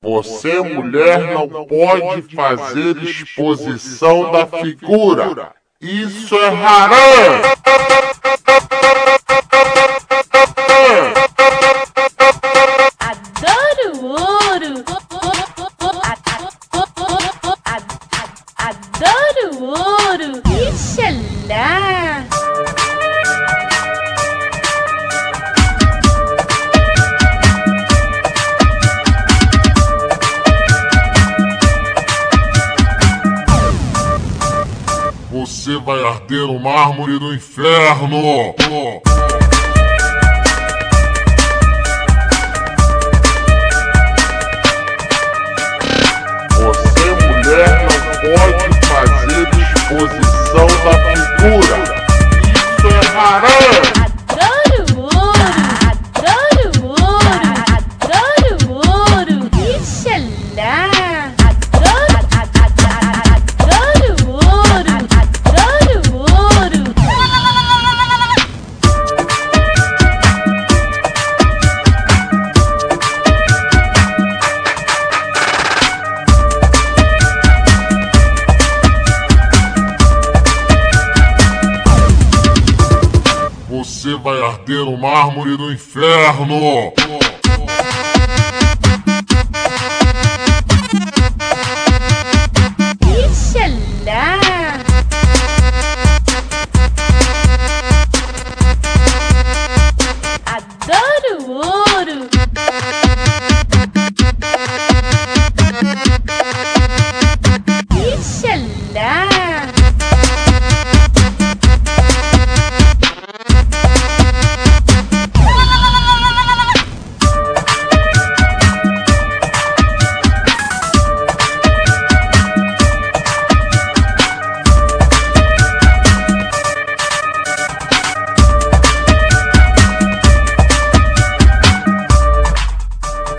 Você, mulher, não pode fazer exposição da figura. Isso é haram! Adoro ouro! Adoro ouro! Ixalá! Você vai arder no mármore do inferno! Você, mulher, não pode fazer exposição da figura. Isso é haram! Adoro ouro! Adoro ouro! Adoro ouro! Ixalá! Adoro ouro! Adoro ouro! Você vai arder no mármore do inferno! Ixalá! Adoro ouro! Ixalá!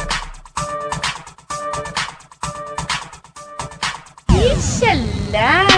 Ixalá!